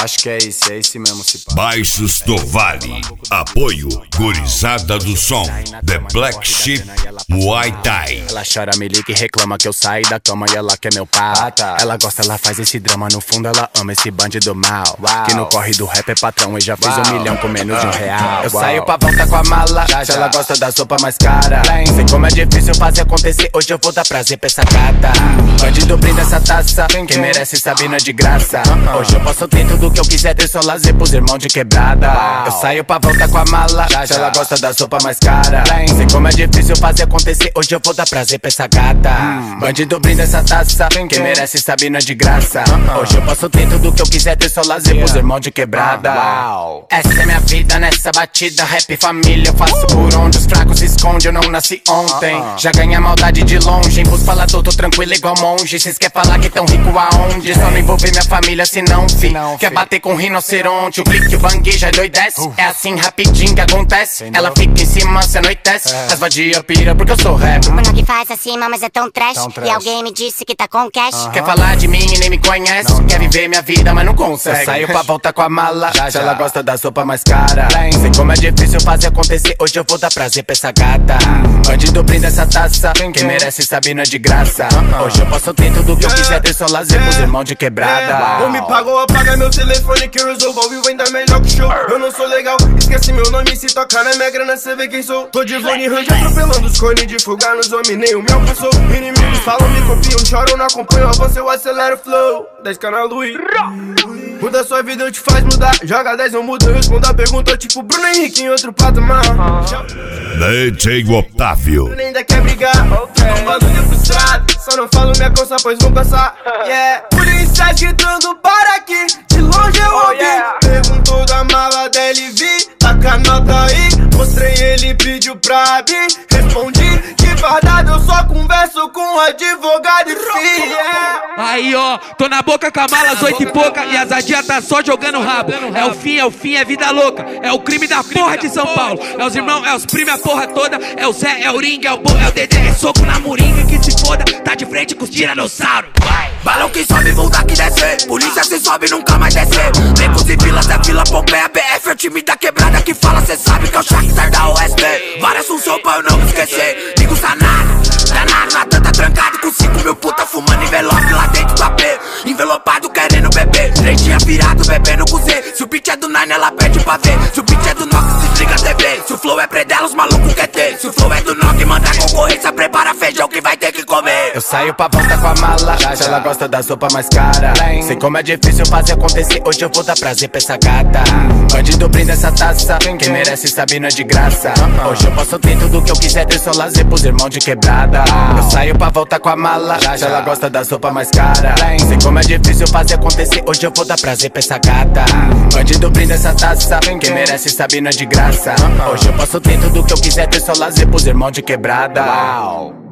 Acho que é esse mesmo, se pá. Baixos do Vale. Apoio Gurizada do Som. The Black Sheep Muay Thai. Ela chora, me liga e reclama que eu saí da cama e ela quer meu pau. Ela gosta, ela faz esse drama, no fundo ela ama esse bandido mal. Que no corre do rap é patrão e já fez 1 milhão com menos de R$1. Eu saio pra volta com a mala, se ela gosta da sopa mais cara. Sei como é difícil fazer acontecer, hoje eu vou dar prazer pra essa gata. Bandido brinda essa taça, quem merece sabe não é de graça. Hoje eu posso ter tudo que eu quiser, ter só lazer pros irmãos de quebrada. Eu saio pra volta com a mala, se ela gosta da sopa mais cara. Sei como é difícil fazer acontecer, hoje eu vou dar prazer pra essa gata. Bandido brinda essa taça, quem merece sabe não é de graça. Hoje eu posso ter tudo que eu quiser, ter só lazer pros irmãos de quebrada. Essa é minha vida nessa batida, rap família, eu faço por onde os fracos se escondem, eu não nasci ontem. Já ganhei a maldade de longe, em pros falador tô tranquilo igual monge. Cês quer falar que tão rico aonde? Só não envolver minha família senão, fi. Quer bater com rinoceronte, o clique, o bangueja, doidece. É assim rapidinho que acontece. Ela fica em cima, cê anoitece. As vadia pira porque eu sou rap. Mano que faz acima, mas é tão trash. E alguém me disse que tá com cash. Quer falar de mim e nem me conhece. Quer viver minha vida, mas não consegue. Eu saio pra voltar com a mala, se ela gosta da sopa mais cara. Sei como é difícil fazer acontecer, hoje eu vou dar prazer pra essa gata. Bandido brinda essa taça, quem merece sabe não é de graça. Hoje eu posso ter tudo que eu quiser, ter só lazer pros irmãos de quebrada. Ou me pagou, apaga meu telefone que eu resolvo ao vivo ainda melhor que show. Eu não sou legal, esquece meu nome, se tocar na minha grana cê vê quem sou. Tô de Vone Range atropelando os cones de fugar nos homens, nem o meu passou. Inimigos falam, me copiam, choram, não acompanham, avanço, eu acelero o flow. 10k na luz. Muda sua vida, eu te faz mudar. Joga 10, eu mudo, eu respondo a pergunta tipo Bruno Henrique em outro patamar. DJ Otávio. Tu ainda quer brigar, um bando de frustrado. Só não falo minha coisa, pois vão passar. Policiais gritando para aqui, de longe eu ouvi. Perguntou da mala dele, vi, taca a nota aí. Mostrei, ele pediu pra abrir. Respondi, de verdade eu só converso com advogado e fiel. Aí ó, tô na boca com a mala às 8 e pouca e as adia tá só jogando rabo. É o fim, é vida louca. É o crime da porra de São Paulo. É os irmãos, é os primos, a porra toda. É o Zé, é o Ring, é o Bo, é o Dedê. É soco na moringa que se foda. Tá de frente com os tiranossauros. Balão que sobe, vulga que descer. Polícia se sobe, nunca mais descer. Becos e vilas, é Vila Pompeia. BF é o time da quebrada que fala, cê sabe que é o Shakhtar da OSB. Várias funções pra eu não me esquecer. Digo danado na tanta trancado. Com 5 mil puta fumando envelope lá dentro do AP. Envelopado querendo beber. 3 dias virado, bebendo com Z. Se o beat é do Nine, ela pede pra ver. Se o beat é do Nox, desliga a TV. Se o flow é predela, os malucos quer ter. Se o flow é do Nox, manda a concorrência. Prepara feijão que vai ter que comer. Eu saio pra volta com a mala, se ela gosta da sopa mais cara. Sei como é difícil fazer acontecer, hoje eu vou dar prazer pra essa gata. Bandido brinda essa taça, quem merece sabe não é de graça. Hoje eu posso ter tudo que eu quiser, ter só lazer pros irmãos de quebrada. Eu saio pra volta com a mala, se ela gosta da sopa mais cara. Sei como é difícil fazer acontecer, hoje eu vou dar prazer pra essa gata. Bandido brinda essa taça, quem merece sabe não é de graça. Hoje eu posso ter tudo que eu quiser, ter só lazer pros irmãos de quebrada.